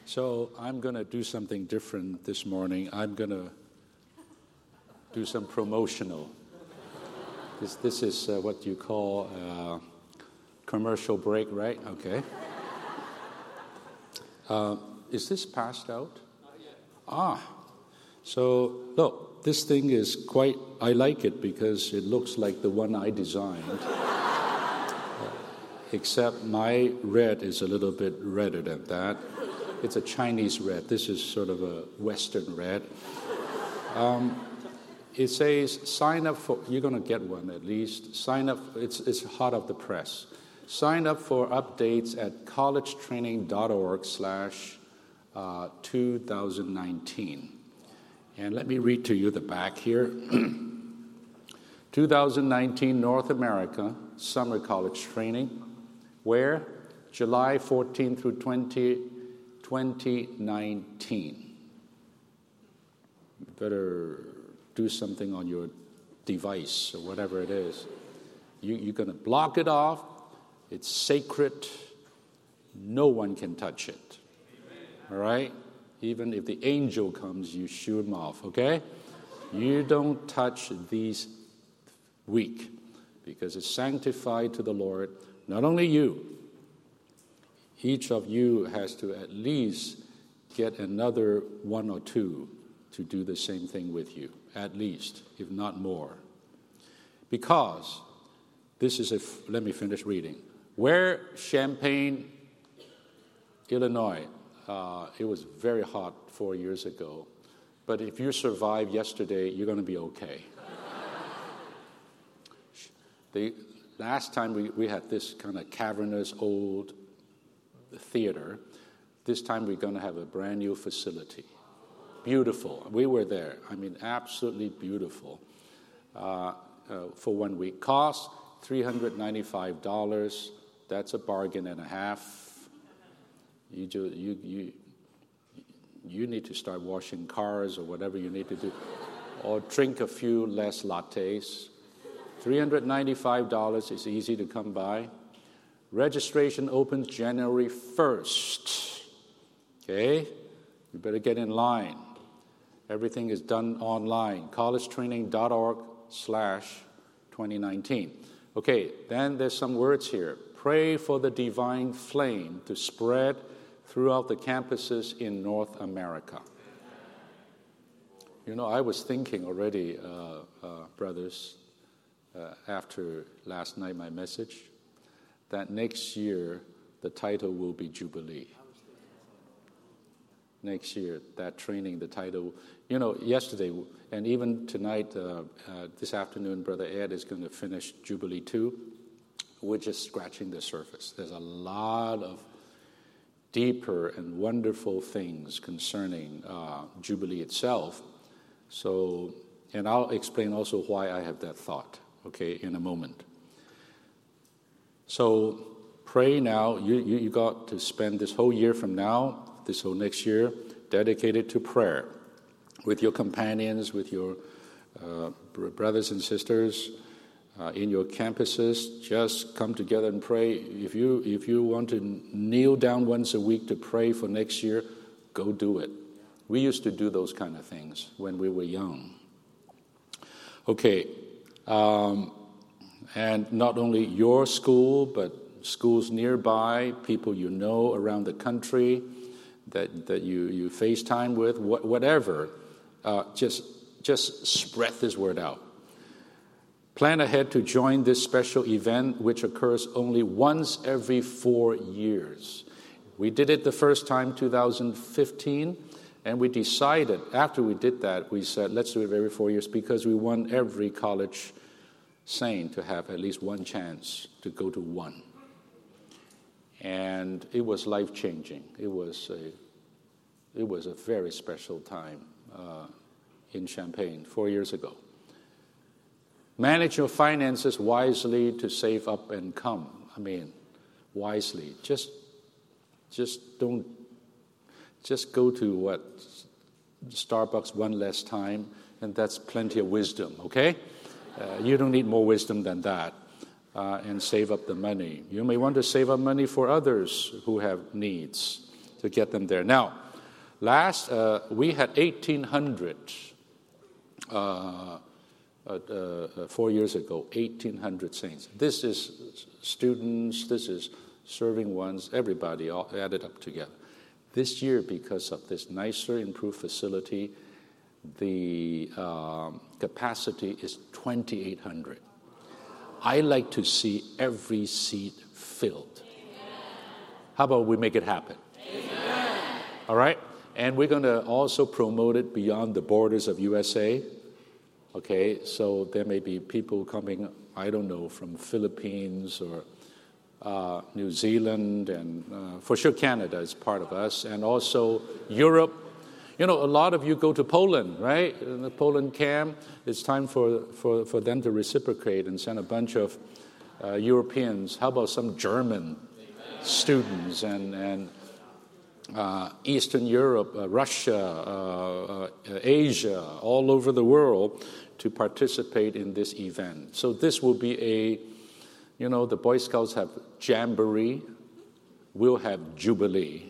So I'm going to do something different this morning. I'm going to do some promotional. This is what you call a commercial break, right? Okay. Is this passed out? Not yet. So look, this thing is quite, I like it because it looks like the one I designed. Except my red is a little bit redder than that. It's a Chinese red. This is sort of a Western red. It says, sign up for, you're going to get one at least. Sign up, it's hot off the press. Sign up for updates at collegetraining.org/2019. And let me read to you the back here. 2019 North America Summer College Training. Where? July 14 through 2019. You better do something on your device or whatever it is. You're going to block it off. It's sacred. No one can touch it. All right? Even if the angel comes, you shoo him off, okay? You don't touch these week because it's sanctified to the Lord. Not only you, each of you has to at least get another one or two to do the same thing with you, at least, if not more. Because this is let me finish reading. Where Champaign, Illinois, it was very hot 4 years ago, but if you survived yesterday, you're going to be okay. The last time we had this kind of cavernous old theater. This time we're going to have a brand new facility. Beautiful. We were there. I mean, absolutely beautiful. For 1 week. Cost $395. That's a bargain and a half. You need to start washing cars or whatever you need to do. Or drink a few less lattes. $395 is easy to come by. Registration opens January 1st. Okay? You better get in line. Everything is done online. collegetraining.org/2019. Okay, then there's some words here. Pray for the divine flame to spread throughout the campuses in North America. You know, I was thinking already, brothers, after last night, my message, that next year the title will be Jubilee. Next year, that training, the title, you know, yesterday and even tonight, this afternoon, Brother Ed is going to finish Jubilee 2. We're just scratching the surface. There's a lot of deeper and wonderful things concerning Jubilee itself. So, and I'll explain also why I have that thought, okay, in a moment. So pray now. You got to spend this whole year from now, this whole next year, dedicated to prayer with your companions, with your brothers and sisters in your campuses. Just come together and pray. If you want to kneel down once a week to pray for next year, go do it. We used to do those kind of things when we were young. Okay. And not only your school, but schools nearby, people you know around the country that you FaceTime with, whatever, just spread this word out. Plan ahead to join this special event, which occurs only once every 4 years. We did it the first time, 2015, and we decided, after we did that, we said, let's do it every 4 years because we want every college saint to have at least one chance to go to one. And it was life-changing. It was a very special time in Champaign 4 years ago. Manage your finances wisely to save up and come. I mean, wisely. Just don't go to Starbucks one less time, and that's plenty of wisdom, okay? You don't need more wisdom than that. And save up the money. You may want to save up money for others who have needs. to get them there. Now, last, we had 1,800, 4 years ago, 1,800 saints. This is students, this is serving ones, everybody all added up together. This year, because of this nicer, improved facility, the capacity is 2,800. I like to see every seat filled. How about we make it happen? Amen. All right? And we're going to also promote it beyond the borders of USA. Okay, so there may be people coming, I don't know, from Philippines or New Zealand, and for sure Canada is part of us, and also Europe. You know, a lot of you go to Poland, right? In the Poland camp, it's time for them to reciprocate and send a bunch of Europeans. How about some German students and Eastern Europe, Russia, Asia, all over the world to participate in this event. So this will be the Boy Scouts have Jamboree, we'll have Jubilee.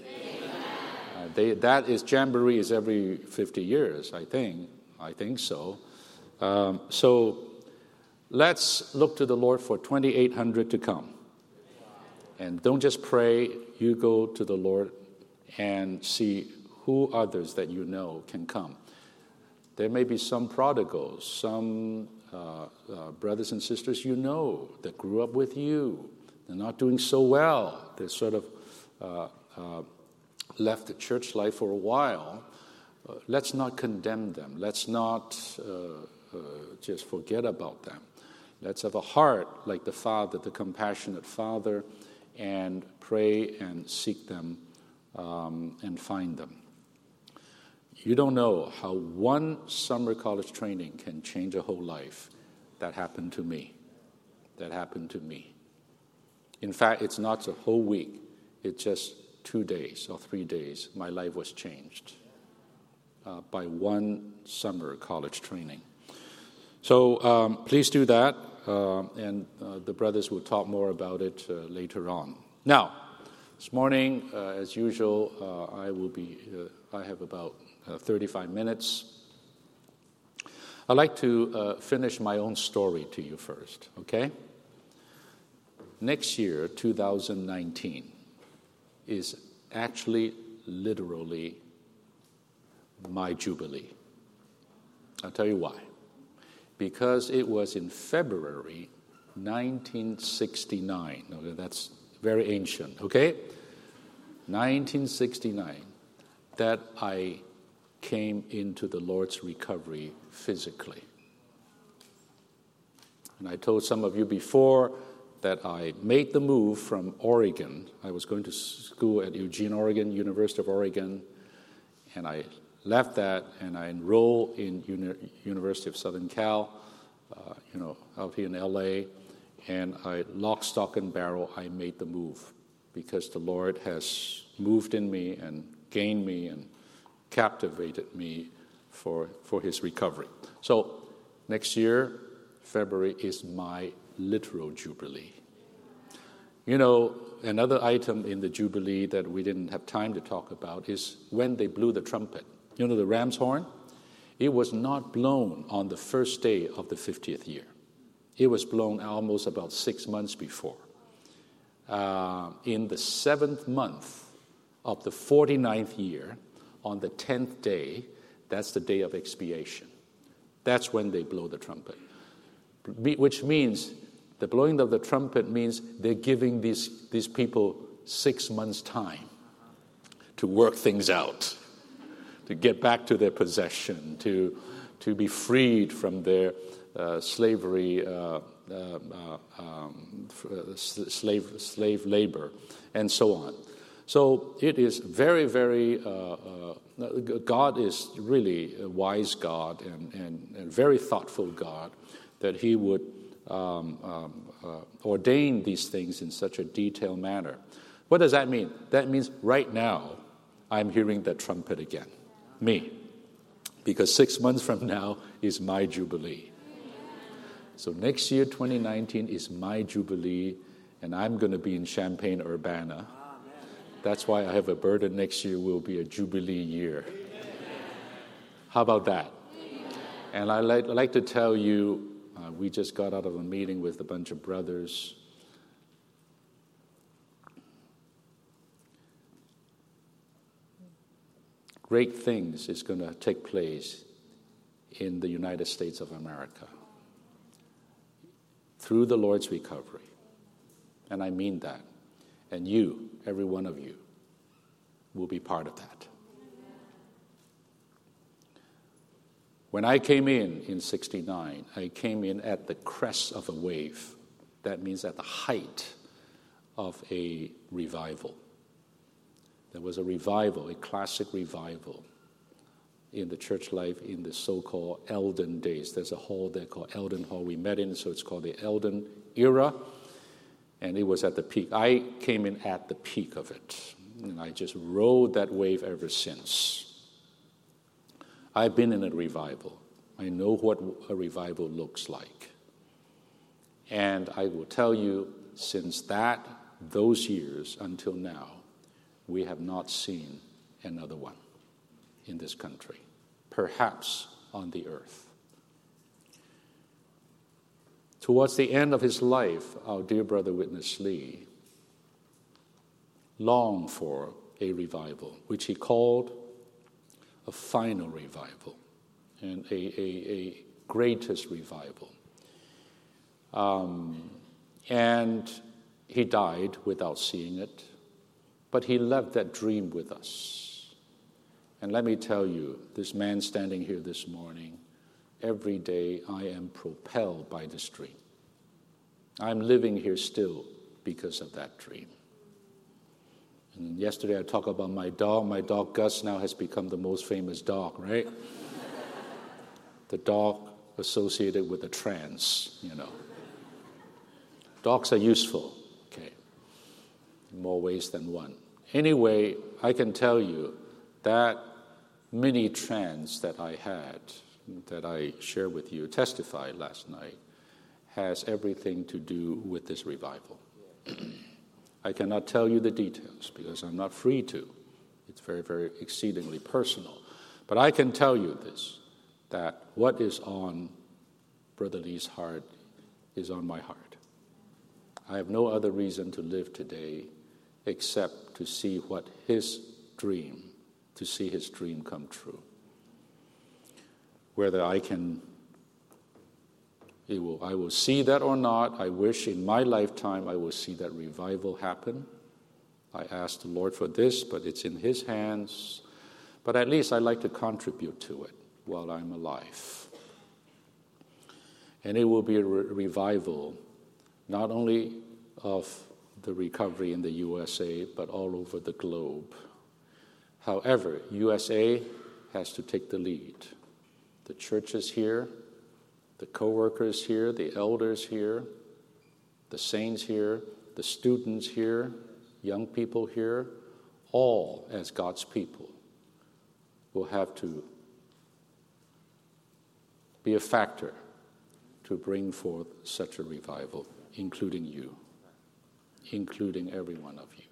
Jamboree is every 50 years, I think so. So let's look to the Lord for 2,800 to come. And don't just pray, you go to the Lord and see who others that you know can come. There may be some prodigals, some brothers and sisters you know that grew up with you. They're not doing so well. They're sort of left the church life for a while. Let's not condemn them. Let's not just forget about them. Let's have a heart like the Father, the compassionate Father, and pray and seek them and find them. You don't know how one summer college training can change a whole life. That happened to me. In fact, it's not a whole week. It's just 2 days or 3 days. My life was changed by one summer college training. So please do that, and the brothers will talk more about it later on. Now, this morning, as usual, I have about 35 minutes. I'd like to finish my own story to you first, okay? Next year, 2019, is actually literally my Jubilee. I'll tell you why. Because it was in February 1969. Okay, that's very ancient, okay? 1969, that I came into the Lord's recovery physically. And I told some of you before that I made the move from Oregon. I was going to school at Eugene, Oregon, University of Oregon, and I left that and I enrolled in University of Southern Cal, out here in LA, and I, lock, stock, and barrel, I made the move because the Lord has moved in me and gained me and captivated me for His recovery. So next year, February, is my literal Jubilee. Another item in the Jubilee that we didn't have time to talk about is when they blew the trumpet. The ram's horn? It was not blown on the first day of the 50th year. It was blown almost about 6 months before. In the 7th month of the 49th year, on the 10th day, that's the day of expiation. That's when they blow the trumpet. Which means, the blowing of the trumpet means they're giving these people 6 months' time to work things out, to get back to their possession, to be freed from their slavery, slave labor, and so on. So it is very, very, God is really a wise God and very thoughtful God, that He would ordain these things in such a detailed manner. What does that mean? That means right now I'm hearing that trumpet again. Me. Because 6 months from now is my Jubilee. So next year, 2019, is my Jubilee, and I'm going to be in Champaign-Urbana. That's why I have a burden next year will be a Jubilee year. How about that? And I'd like to tell you, we just got out of a meeting with a bunch of brothers. Great things is going to take place in the United States of America through the Lord's recovery. And I mean that. And you, every one of you, will be part of that. When I came in 69, I came in at the crest of a wave. That means at the height of a revival. There was a revival, a classic revival in the church life in the so-called Eldon days. There's a hall there called Eldon Hall we met in, so it's called the Eldon era. And it was at the peak. I came in at the peak of it. And I just rode that wave ever since. I've been in a revival. I know what a revival looks like. And I will tell you, since those years until now, we have not seen another one in this country, perhaps on the earth. Towards the end of his life, our dear brother Witness Lee longed for a revival, which he called a final revival and a greatest revival. And he died without seeing it, but he left that dream with us. And let me tell you, this man standing here this morning, every day I am propelled by this dream. I'm living here still because of that dream. And yesterday I talked about my dog. My dog Gus now has become the most famous dog, right? The dog associated with the trance, Dogs are useful, okay, in more ways than one. Anyway, I can tell you that mini trance that I had, that I shared with you, testified last night, has everything to do with this revival. I cannot tell you the details because I'm not free to. It's very, very exceedingly personal. But I can tell you this, that what is on Brother Lee's heart is on my heart. I have no other reason to live today except to see his dream come true. Whether I will see that or not, I wish in my lifetime I will see that revival happen. I ask the Lord for this, but it's in His hands. But at least I'd like to contribute to it while I'm alive. And it will be a revival not only of the recovery in the USA, but all over the globe. However, USA has to take the lead. The churches here, the co-workers here, the elders here, the saints here, the students here, young people here, all as God's people will have to be a factor to bring forth such a revival, including you, including every one of you.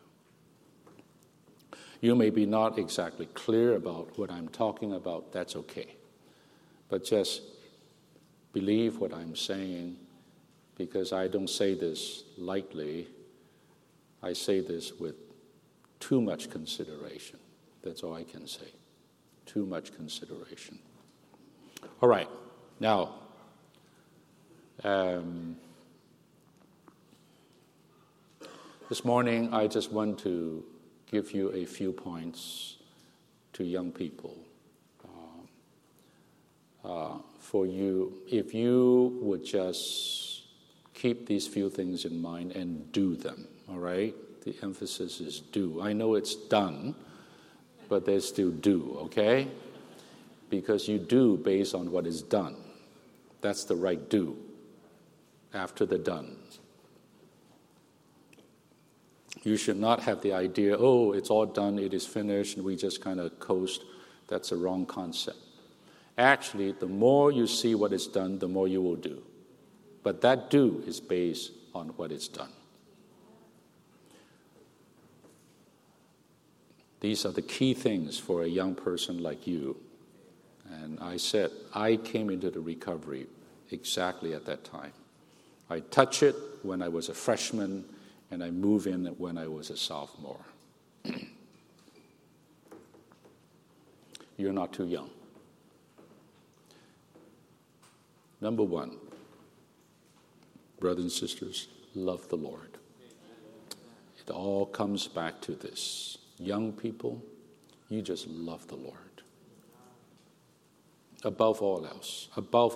You may be not exactly clear about what I'm talking about, that's okay. But just believe what I'm saying, because I don't say this lightly. I say this with too much consideration. That's all I can say. Too much consideration. All right. Now, this morning I just want to give you a few points to young people. For you, if you would just keep these few things in mind and do them, all right? The emphasis is do. I know it's done, but there's still do, okay? Because you do based on what is done. That's the right do after the done. You should not have the idea, oh, it's all done, it is finished, and we just kind of coast. That's a wrong concept. Actually, the more you see what is done, the more you will do. But that do is based on what is done. These are the key things for a young person like you. And I said, I came into the recovery exactly at that time. I touched it when I was a freshman, and I moved in when I was a sophomore. You're not too young. Number one, brothers and sisters, love the Lord. It all comes back to this. Young people, you just love the Lord. Above all else.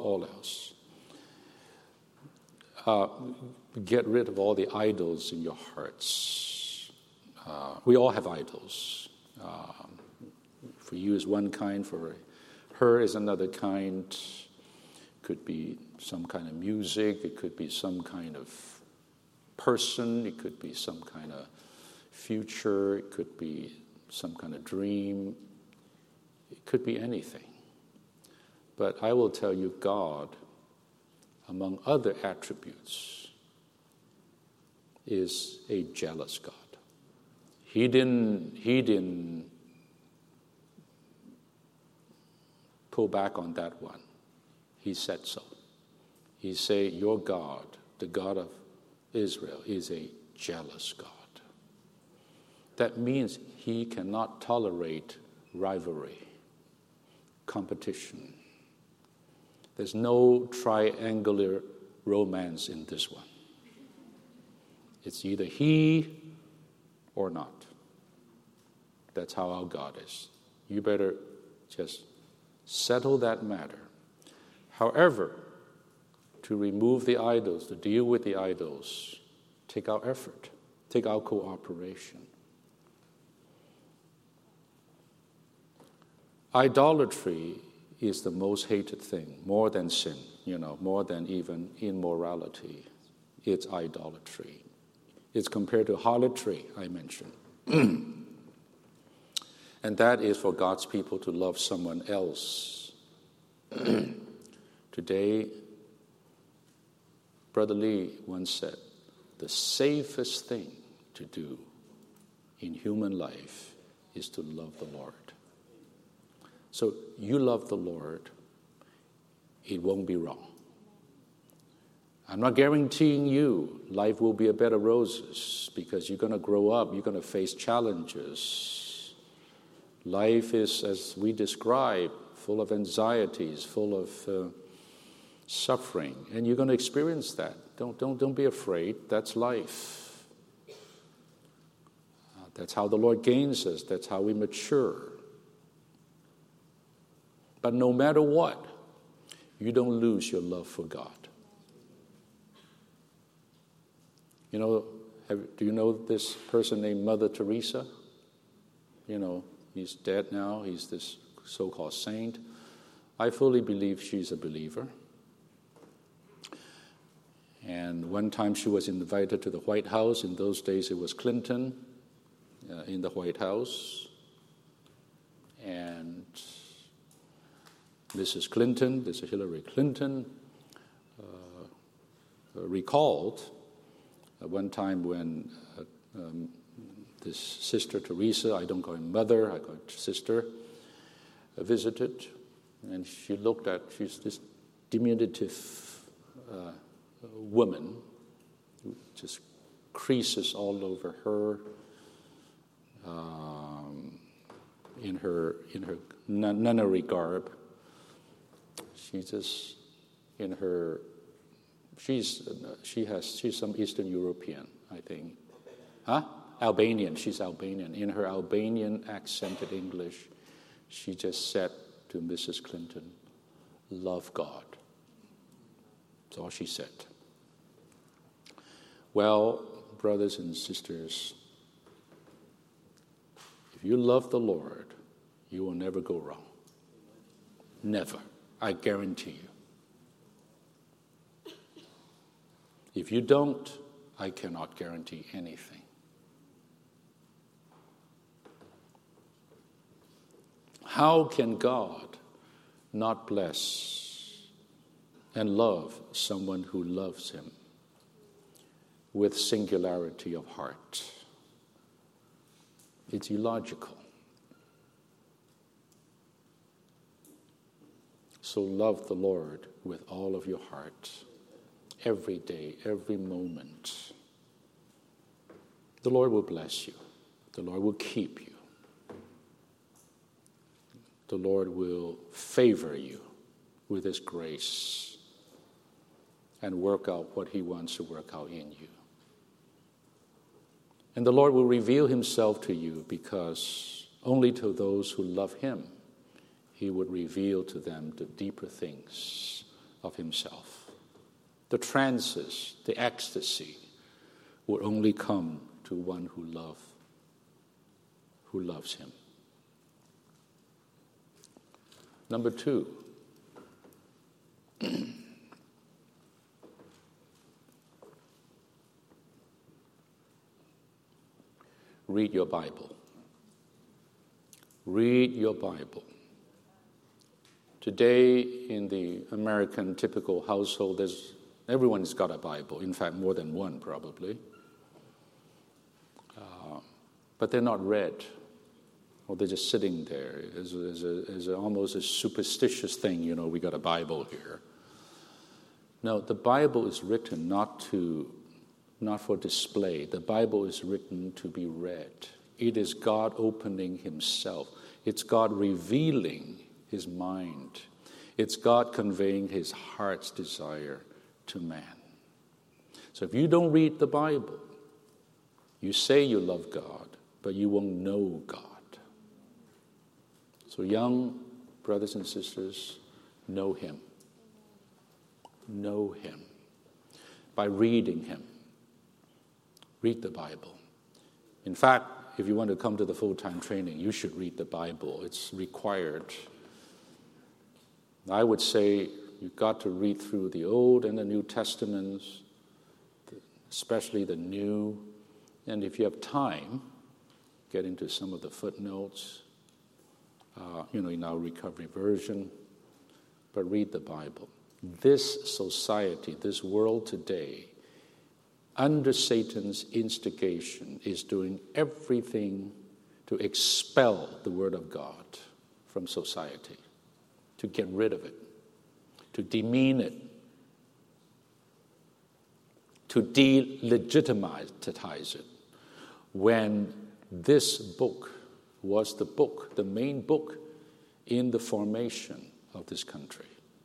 Get rid of all the idols in your hearts. We all have idols. For you is one kind, for her is another kind. Could be some kind of music, it could be some kind of person, it could be some kind of future, it could be some kind of dream, it could be anything. But I will tell you, God, among other attributes, is a jealous God. He didn't pull back on that one. He said so. He said, your God, the God of Israel, is a jealous God. That means he cannot tolerate rivalry, competition. There's no triangular romance in this one. It's either he or not. That's how our God is. You better just settle that matter. However, to remove the idols, to deal with the idols, take our effort, take our cooperation. Idolatry is the most hated thing, more than sin, more than even immorality. It's idolatry. It's compared to harlotry, I mentioned. And that is for God's people to love someone else. Today, Brother Lee once said, the safest thing to do in human life is to love the Lord. So you love the Lord, it won't be wrong. I'm not guaranteeing you life will be a bed of roses because you're going to grow up, you're going to face challenges. Life is, as we describe, full of anxieties, full of suffering, and you're going to experience that. Don't be afraid. That's life. That's how the Lord gains us. That's how we mature. But no matter what, you don't lose your love for God. Do you know this person named Mother Teresa? He's dead now. He's this so-called saint. I fully believe she's a believer. And one time she was invited to the White House. In those days it was Clinton in the White House. And Mrs. Clinton, this is Hillary Clinton, recalled one time when this Sister Teresa, I don't call her mother, I call her sister, visited, and she's this diminutive woman, who just creases all over her, in her nunnery garb. She's some Eastern European, I think. Albanian. She's Albanian. In her Albanian accented English, she just said to Mrs. Clinton, "Love God." That's all she said. Well, brothers and sisters, if you love the Lord, you will never go wrong. Never. I guarantee you. If you don't, I cannot guarantee anything. How can God not bless and love someone who loves him with singularity of heart? It's illogical. So love the Lord with all of your heart, every day, every moment. The Lord will bless you. The Lord will keep you. The Lord will favor you with His grace and work out what He wants to work out in you. And the Lord will reveal Himself to you, because only to those who love Him, He would reveal to them the deeper things of Himself. The trances, the ecstasy would only come to one who loves Him. Number 2, read your Bible. Read your Bible. Today, in the American typical household, everyone's got a Bible. In fact, more than one probably. But they're not read, or they're just sitting there. It's almost a superstitious thing, we got a Bible here. No, the Bible is written not for display. The Bible is written to be read. It is God opening Himself. It's God revealing His mind. It's God conveying His heart's desire to man. So if you don't read the Bible, you say you love God, but you won't know God. So young brothers and sisters, know Him. Know Him by reading Him. Read the Bible. In fact, if you want to come to the full-time training, you should read the Bible. It's required. I would say you've got to read through the Old and the New Testaments, especially the New. And if you have time, get into some of the footnotes, in our recovery version. But read the Bible. This society, this world today, under Satan's instigation, is doing everything to expel the Word of God from society, to get rid of it, to demean it, to delegitimize it, when this book was the main book in the formation of this country.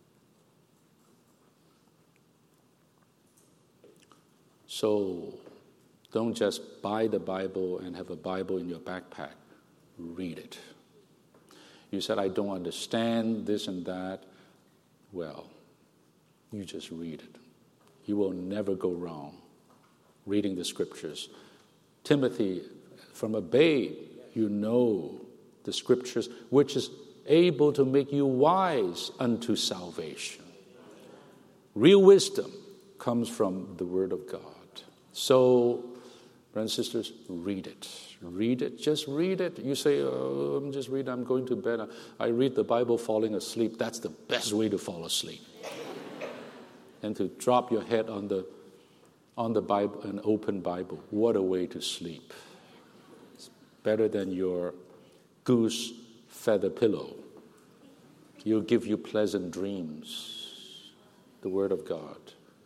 So don't just buy the Bible and have a Bible in your backpack. Read it. You said, I don't understand this and that. Well, you just read it. You will never go wrong reading the Scriptures. Timothy, from a babe, you know the Scriptures, which is able to make you wise unto salvation. Real wisdom comes from the Word of God. So, brothers and sisters, read it. Read it. Just read it. You say, I'm just reading, I'm going to bed. I read the Bible falling asleep. That's the best way to fall asleep. And to drop your head on the Bible, an open Bible. What a way to sleep. It's better than your goose feather pillow. It'll give you pleasant dreams. The Word of God.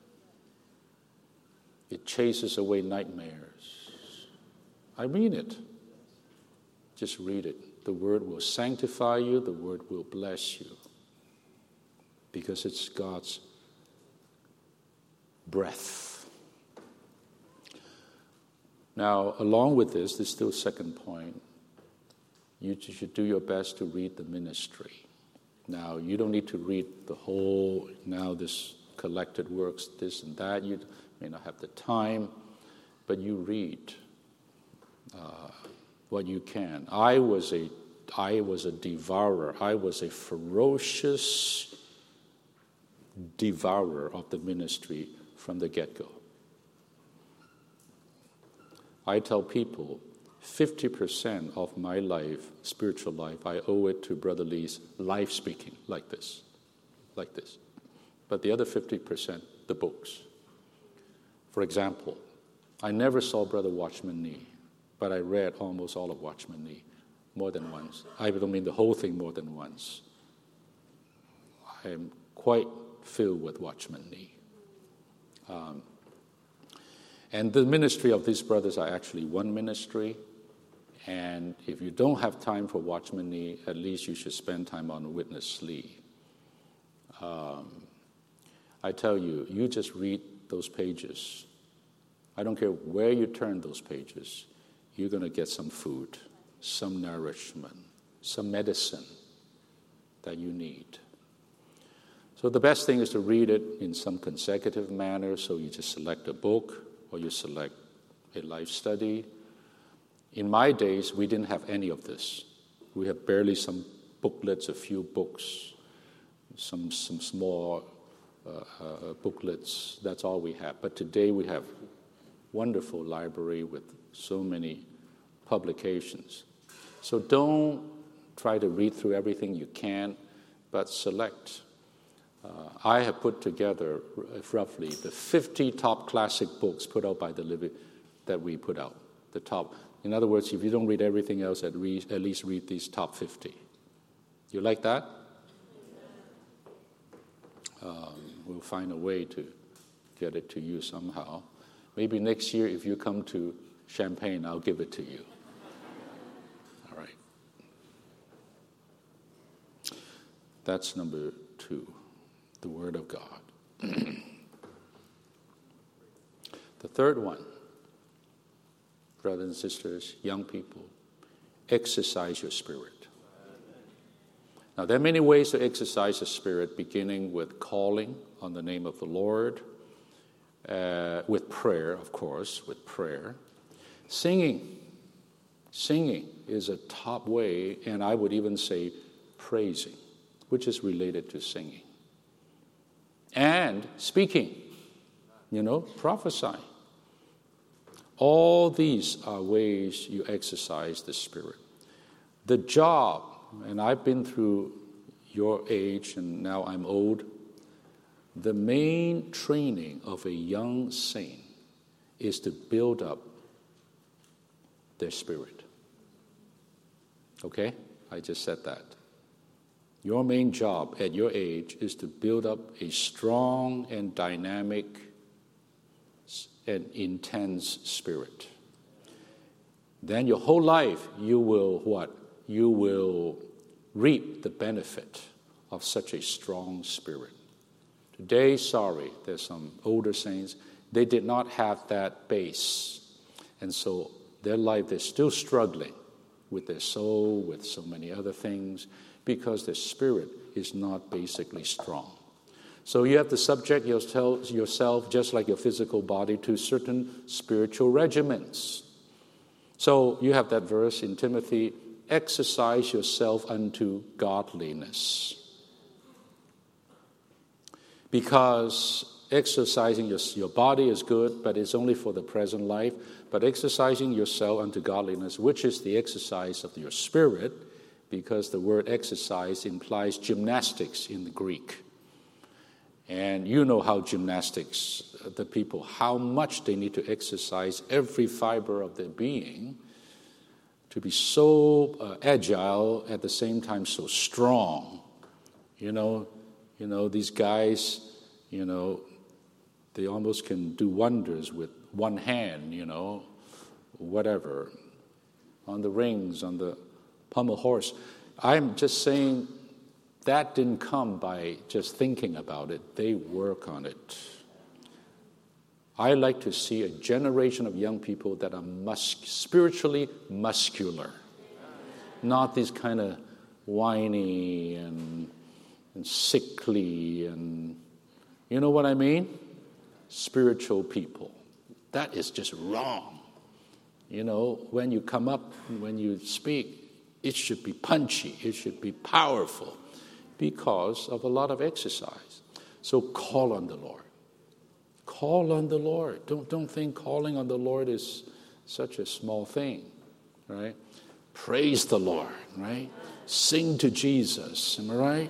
It chases away nightmares. I mean it. Just read it. The Word will sanctify you. The Word will bless you. Because it's God's breath. Now, along with this, there's still a second point. You should do your best to read the ministry. Now, you don't need to read the whole, now this collected works, this and that. You may not have the time, but you read what you can. I was a devourer. I was a ferocious devourer of the ministry from the get-go. I tell people 50% of my life, spiritual life, I owe it to Brother Lee's life speaking like this. But the other 50%, the books. For example, I never saw Brother Watchman Nee, but I read almost all of Watchman Nee more than once. I don't mean the whole thing more than once. I am quite filled with Watchman Nee. And the ministry of these brothers are actually one ministry. And if you don't have time for Watchman Nee, at least you should spend time on Witness Lee. I tell you, you just read those pages. I don't care where you turn those pages, you're going to get some food, some nourishment, some medicine that you need. So the best thing is to read it in some consecutive manner. So you just select a book or you select a life study. In my days, we didn't have any of this. We had barely some booklets, a few books, some small booklets. That's all we have. But today we have wonderful library with so many publications. So don't try to read through everything you can, but select. I have put together roughly the 50 top classic books put out by the Living that we put out. The top. In other words, if you don't read everything else, at least read these top 50. You like that? We'll find a way to get it to you somehow. Maybe next year, if you come to Champaign, I'll give it to you. All right. That's number 2, the Word of God. The third one, brothers and sisters, young people, exercise your spirit. Now, there are many ways to exercise the spirit, beginning with calling on the name of the Lord, with prayer, of course, with prayer. Singing is a top way, and I would even say praising, which is related to singing. And speaking, prophesying. All these are ways you exercise the Spirit. The job, and I've been through your age, and now I'm old, the main training of a young saint is to build up their spirit. Okay? I just said that. Your main job at your age is to build up a strong and dynamic and intense spirit. Then your whole life you will what? You will reap the benefit of such a strong spirit. Today, sorry, there's some older saints, they did not have that base. And so their life, they're still struggling with their soul, with so many other things, because their spirit is not basically strong. So you have to subject yourself, just like your physical body, to certain spiritual regimens. So you have that verse in Timothy, exercise yourself unto godliness. Because exercising your body is good, but it's only for the present life. But exercising yourself unto godliness, which is the exercise of your spirit, because the word exercise implies gymnastics in the Greek. And you know how gymnastics, the people, how much they need to exercise every fiber of their being to be so agile, at the same time so strong. You know, these guys, they almost can do wonders with one hand, whatever, on the rings, on the pommel horse. I'm just saying that didn't come by just thinking about it. They work on it. I like to see a generation of young people that are spiritually muscular, not these kind of whiny and sickly and, you know what I mean? Spiritual people. That is just wrong. When you come up, when you speak, it should be punchy, it should be powerful because of a lot of exercise. So call on the Lord. Call on the Lord. Don't think calling on the Lord is such a small thing, right? Praise the Lord, right? Sing to Jesus, am I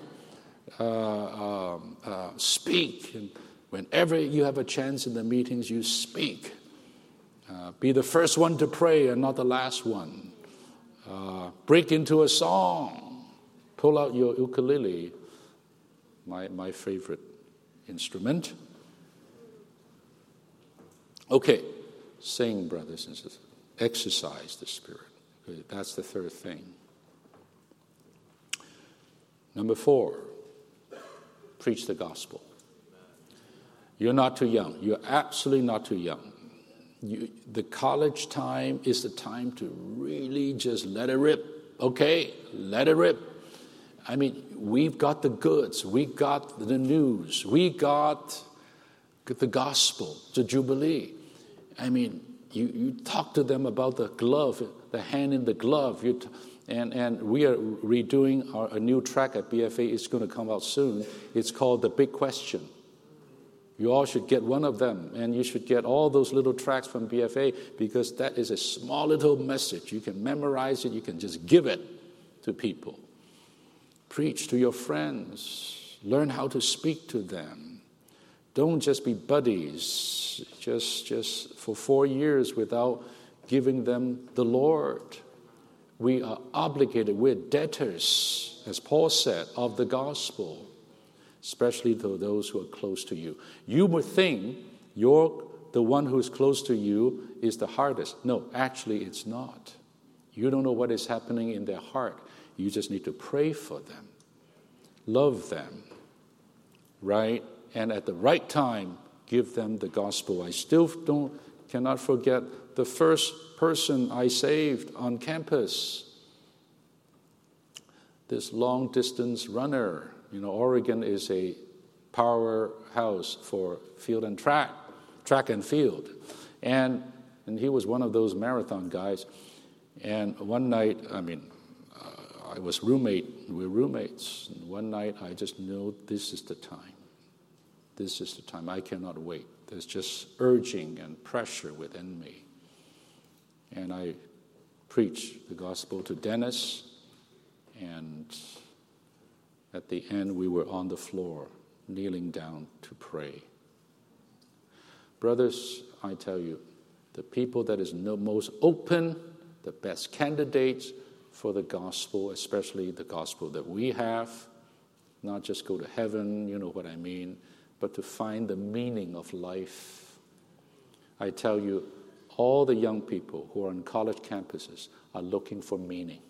right? Speak. And whenever you have a chance in the meetings, you speak. Be the first one to pray and not the last one. Break into a song. Pull out your ukulele. my favorite instrument. Okay, sing, brothers and sisters. Exercise the Spirit. Okay, that's the third thing. Number 4, preach the gospel. You're not too young. You're absolutely not too young. The college time is the time to really just let it rip. Okay? Let it rip. I mean, we've got the goods. We got the news. We got the gospel, the Jubilee. I mean, you talk to them about the glove, the hand in the glove. And we are redoing a new track at BFA. It's going to come out soon. It's called The Big Question. You all should get one of them, and you should get all those little tracks from BFA, because that is a small little message. You can memorize it. You can just give it to people. Preach to your friends. Learn how to speak to them. Don't just be buddies, just for 4 years without giving them the Lord. We are obligated. We're debtors, as Paul said, of the gospel, especially to those who are close to you. You would think the one who is close to you is the hardest. No, actually it's not. You don't know what is happening in their heart. You just need to pray for them. Love them, right? And at the right time, give them the gospel. I still cannot forget the first person I saved on campus. This long-distance runner. You know, Oregon is a powerhouse for field and track and field. And he was one of those marathon guys. And one night, I was we're roommates. And one night I just knew this is the time. This is the time. I cannot wait. There's just urging and pressure within me. And I preached the gospel to Dennis, and at the end we were on the floor, kneeling down to pray. Brothers, I tell you, the people that is most open, the best candidates for the gospel, especially the gospel that we have, not just go to heaven, you know what I mean, but to find the meaning of life. I tell you, all the young people who are on college campuses are looking for meaning.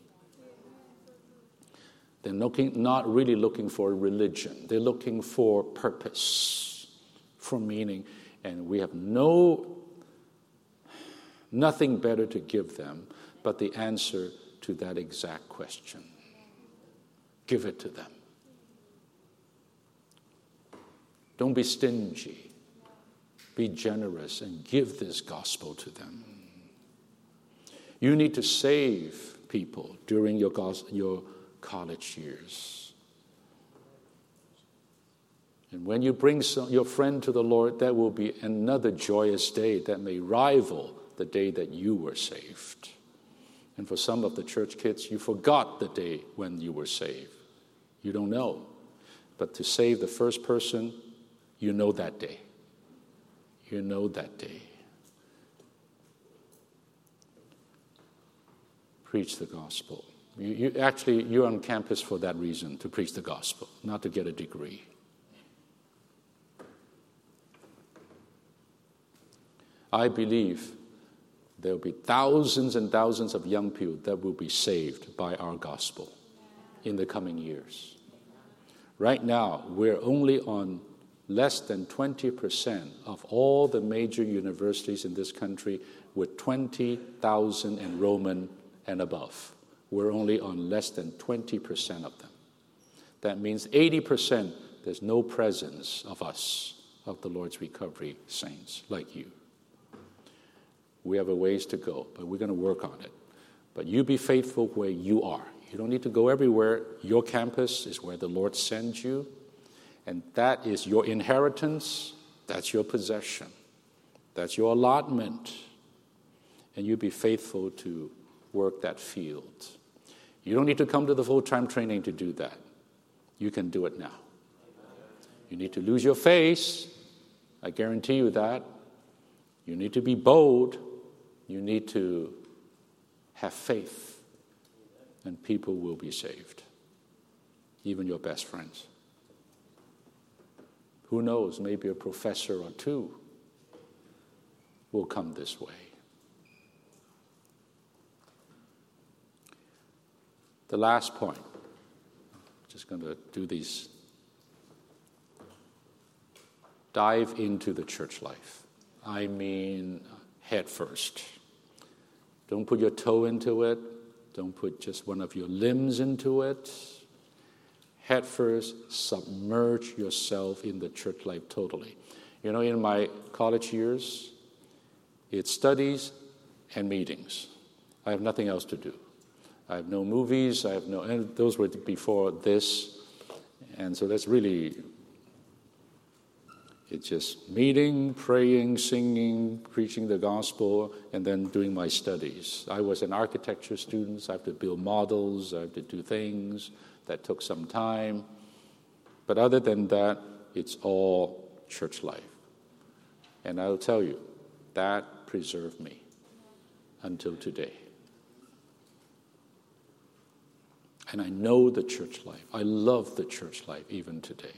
They're not really looking for religion. They're looking for purpose, for meaning. And we have nothing better to give them but the answer to that exact question. Give it to them. Don't be stingy. Be generous and give this gospel to them. You need to save people during your college years. And when you bring your friend to the Lord, that will be another joyous day that may rival the day that you were saved. And for some of the church kids, you forgot the day when you were saved. You don't know. But to save the first person, you know that day. You know that day. Preach the gospel. You're on campus for that reason, to preach the gospel, not to get a degree. I believe there will be thousands and thousands of young people that will be saved by our gospel in the coming years. Right now, we're only on less than 20% of all the major universities in this country with 20,000 enrollment and above. We're only on less than 20% of them. That means 80%, there's no presence of us, of the Lord's recovery saints like you. We have a ways to go, but we're going to work on it. But you be faithful where you are. You don't need to go everywhere. Your campus is where the Lord sends you, and that is your inheritance. That's your possession. That's your allotment. And you be faithful to work that field. You don't need to come to the full-time training to do that. You can do it now. You need to lose your face. I guarantee you that. You need to be bold. You need to have faith. And people will be saved. Even your best friends. Who knows, maybe a professor or two will come this way. The last point, just going to do these. Dive into the church life. I mean, head first. Don't put your toe into it. Don't put just one of your limbs into it. Head first, submerge yourself in the church life totally. You know, in my college years, it's studies and meetings. I have nothing else to do. I have no movies, and those were before this. And so that's really, it's just meeting, praying, singing, preaching the gospel, and then doing my studies. I was an architecture student, so I have to build models, I have to do things. That took some time. But other than that, it's all church life. And I'll tell you, that preserved me until today. And I know the church life. I love the church life even today.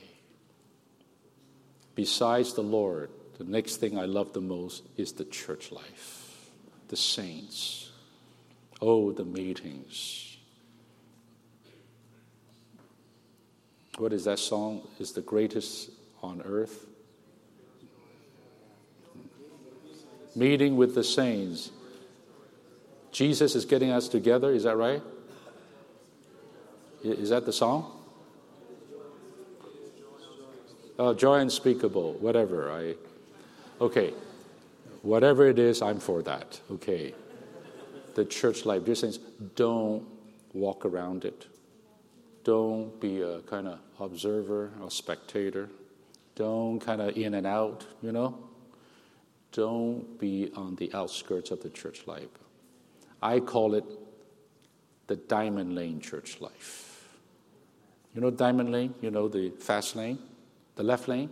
Besides the Lord, the next thing I love the most is the church life, the saints. Oh, the meetings. What is that song? Is the greatest on earth? Meeting with the saints. Jesus is getting us together, is that right? Is that the song? Joy unspeakable, whatever. Okay. Whatever it is, I'm for that. Okay. The church life, dear saints, don't walk around it. Don't be a kind of observer or spectator. Don't kind of in and out, you know. Don't be on the outskirts of the church life. I call it the diamond lane church life. You know diamond lane? You know the fast lane? The left lane?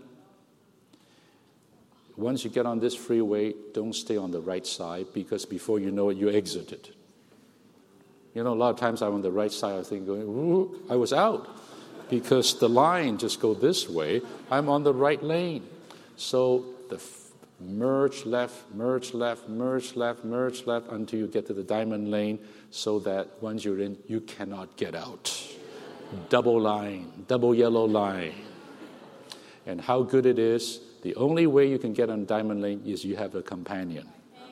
Once you get on this freeway, don't stay on the right side because before you know it, you exit it. You know, a lot of times I'm on the right side, I think, ooh, I was out because the line just go this way. I'm on the right lane. So the merge left, merge left, merge left, merge left until you get to the diamond lane so that once you're in, you cannot get out. Double line, double yellow line. And how good it is, the only way you can get on diamond lane is you have a companion.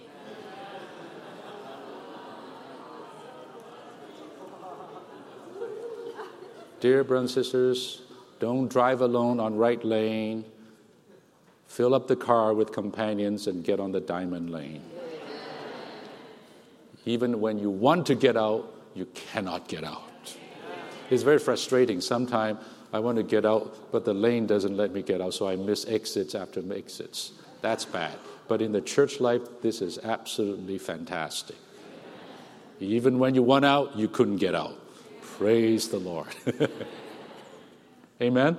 Dear brothers and sisters, don't drive alone on right lane. Fill up the car with companions and get on the diamond lane. Even when you want to get out, you cannot get out. It's very frustrating. Sometimes I want to get out, but the lane doesn't let me get out, so I miss exits after exits. That's bad. But in the church life, this is absolutely fantastic. Even when you want out, you couldn't get out. Praise the Lord. Amen?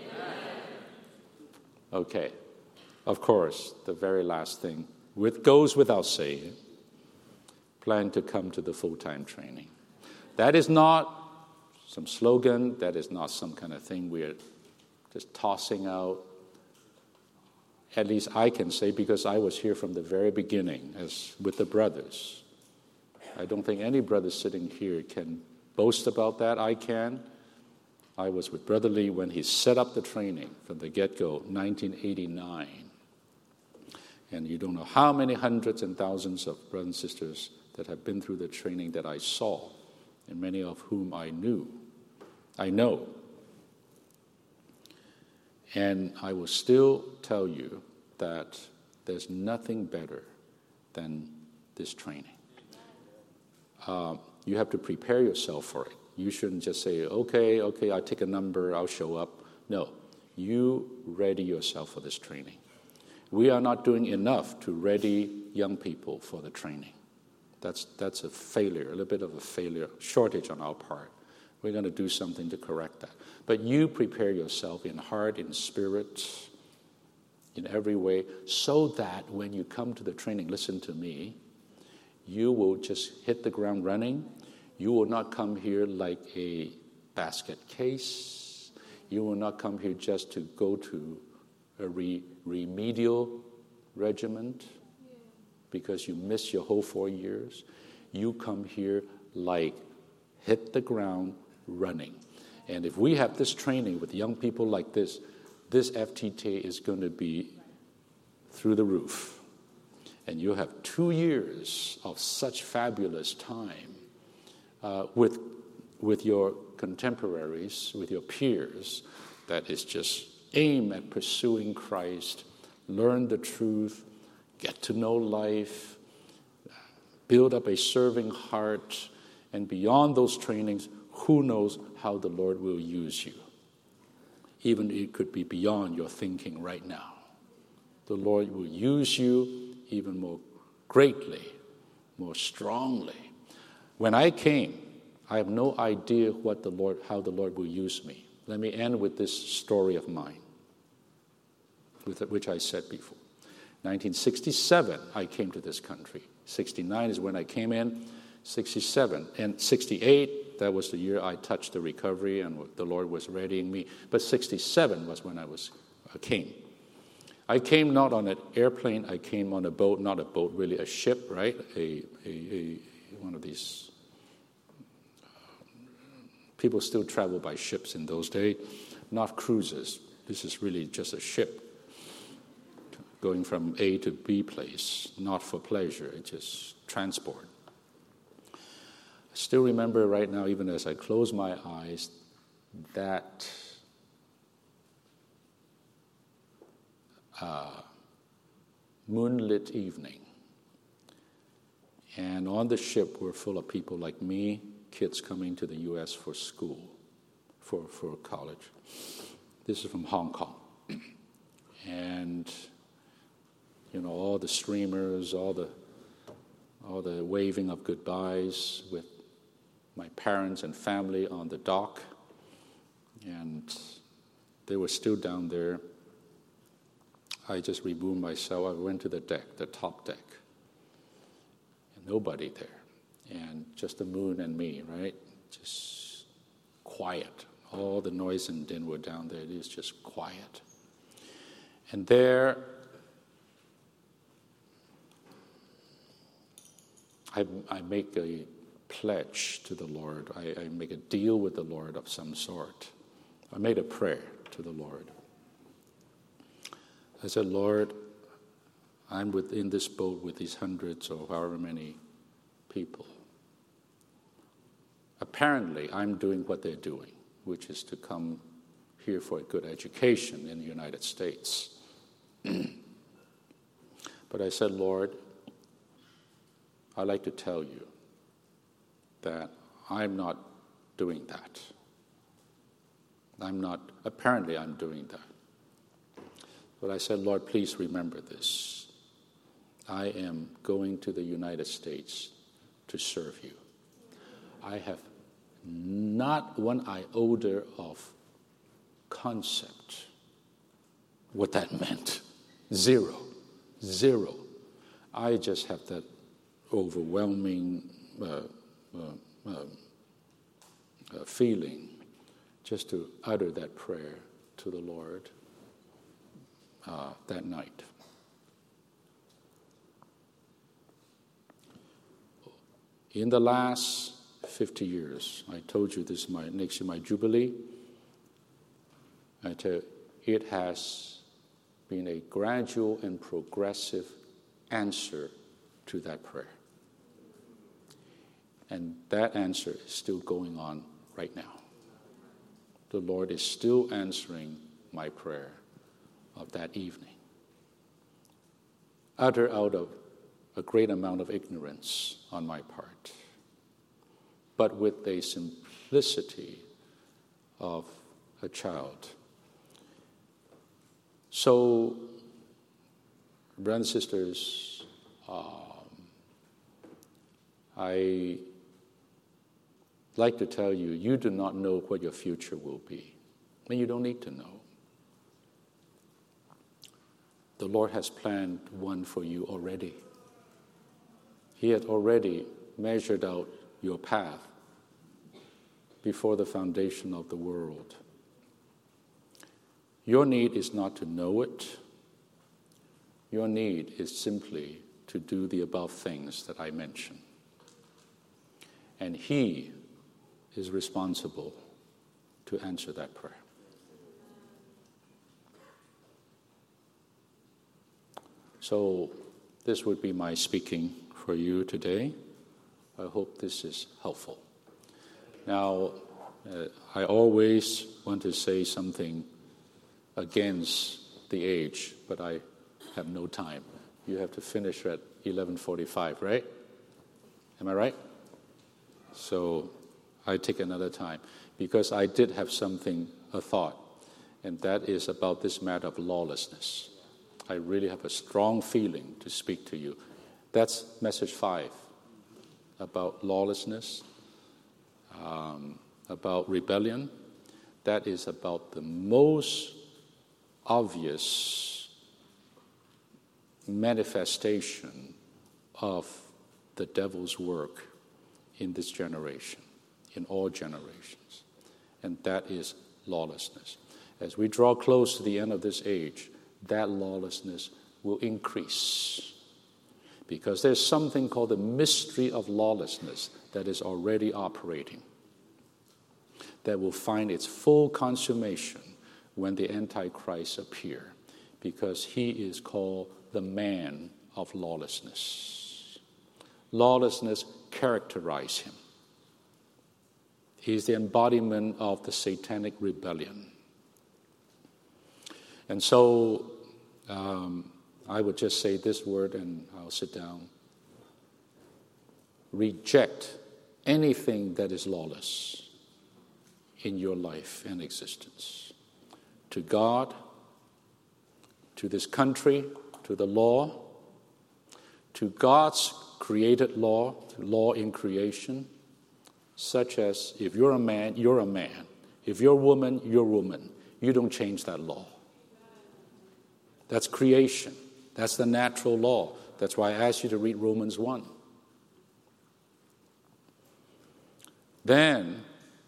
Okay. Of course, the very last thing goes without saying, plan to come to the full-time training. That is not some slogan. That is not some kind of thing we're just tossing out. At least I can say, because I was here from the very beginning as with the brothers. I don't think any brother sitting here can boast about that. I can. I was with Brother Lee when he set up the training from the get-go, 1989. And you don't know how many hundreds and thousands of brothers and sisters that have been through the training that I saw, and many of whom I know. And I will still tell you that there's nothing better than this training. You have to prepare yourself for it. You shouldn't just say, okay, I'll take a number, I'll show up. No, you ready yourself for this training. We are not doing enough to ready young people for the training. That's a failure, a little bit of a failure, shortage on our part. We're going to do something to correct that. But you prepare yourself in heart, in spirit, in every way, so that when you come to the training, listen to me, you will just hit the ground running. You will not come here like a basket case. You will not come here just to go to a remedial regiment because you missed your whole 4 years. You come here like hit the ground running. And if we have this training with young people like this FTT is going to be through the roof. And you have 2 years of such fabulous time with your contemporaries, with your peers, that is just aim at pursuing Christ, learn the truth, get to know life, build up a serving heart, and beyond those trainings, who knows how the Lord will use you. Even it could be beyond your thinking right now. The Lord will use you even more greatly, more strongly. When I came, I have no idea how the Lord will use me. Let me end with this story of mine, which I said before. 1967, I came to this country. 69 is when I came in. 67 and 68, that was the year I touched the recovery and the Lord was readying me. But 67 was when I came. I came not on an airplane. I came on a boat, not a boat, really a ship, right? One of these. People still travel by ships in those days, not cruises. This is really just a ship going from A to B place, not for pleasure, it's just transport. I still remember right now, even as I close my eyes, that moonlit evening. And on the ship were full of people like me, kids coming to the U.S. for school, for college. This is from Hong Kong. And, all the streamers, all the waving of goodbyes with my parents and family on the dock. And they were still down there. I just removed myself. I went to the deck, the top deck. And nobody there. And just the moon and me, right? Just quiet. All the noise and din were down there. It is just quiet. And there, I make a pledge to the Lord. I make a deal with the Lord of some sort. I made a prayer to the Lord. I said, Lord, I'm within this boat with these hundreds or however many people. Apparently, I'm doing what they're doing, which is to come here for a good education in the United States. But I said, Lord, I'd like to tell you that I'm not doing that. Apparently I'm doing that. But I said, Lord, please remember this. I am going to the United States to serve you. I have not one iota of concept what that meant. Zero. I just have that overwhelming feeling just to utter that prayer to the Lord that night. In the last 50 years, I told you this is next year my Jubilee. I tell you, it has been a gradual and progressive answer to that prayer. And that answer is still going on right now. The Lord is still answering my prayer of that evening. Uttered out of a great amount of ignorance on my part, but with a simplicity of a child. So, brothers and sisters, I like to tell you, you do not know what your future will be. And you don't need to know. The Lord has planned one for you already. He had already measured out your path before the foundation of the world. Your need is not to know it. Your need is simply to do the above things that I mentioned. And He is responsible to answer that prayer. So this would be my speaking for you today. I hope this is helpful. Now, I always want to say something against the age, but I have no time. You have to finish at 11:45, right? Am I right? So I take another time because I did have a thought, and that is about this matter of lawlessness. I really have a strong feeling to speak to you. That's message 5, about lawlessness, about rebellion. That is about the most obvious manifestation of the devil's work in this generation, in all generations. And that is lawlessness. As we draw close to the end of this age, that lawlessness will increase. Because there's something called the mystery of lawlessness that is already operating, that will find its full consummation when the Antichrist appear, because he is called the man of lawlessness. Lawlessness characterizes him. He's the embodiment of the satanic rebellion. And so I would just say this word and I'll sit down. Reject anything that is lawless in your life and existence. To God, to this country, to the law, to God's created law, to law in creation, such as if you're a man, you're a man. If you're a woman, you're a woman. You don't change that law. That's creation. That's the natural law. That's why I asked you to read Romans 1. Then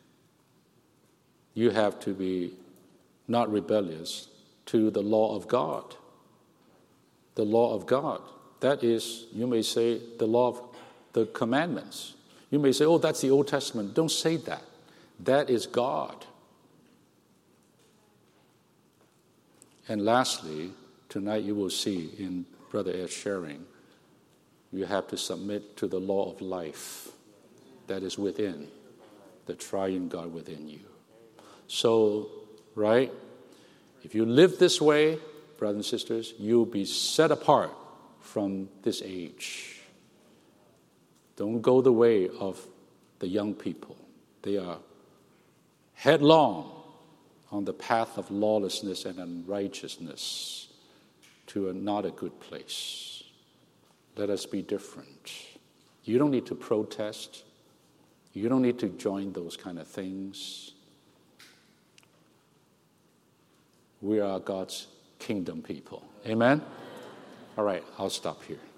you have to be not rebellious to the law of God. The law of God. That is, you may say, the law of the commandments. You may say, oh, that's the Old Testament. Don't say that. That is God. And lastly, tonight you will see in Brother Ed's sharing, you have to submit to the law of life that is within the triune God within you. So, right, if you live this way, brothers and sisters, you'll be set apart from this age. Don't go the way of the young people. They are headlong on the path of lawlessness and unrighteousness to not a good place. Let us be different. You don't need to protest. You don't need to join those kind of things. We are God's kingdom people. Amen? All right, I'll stop here.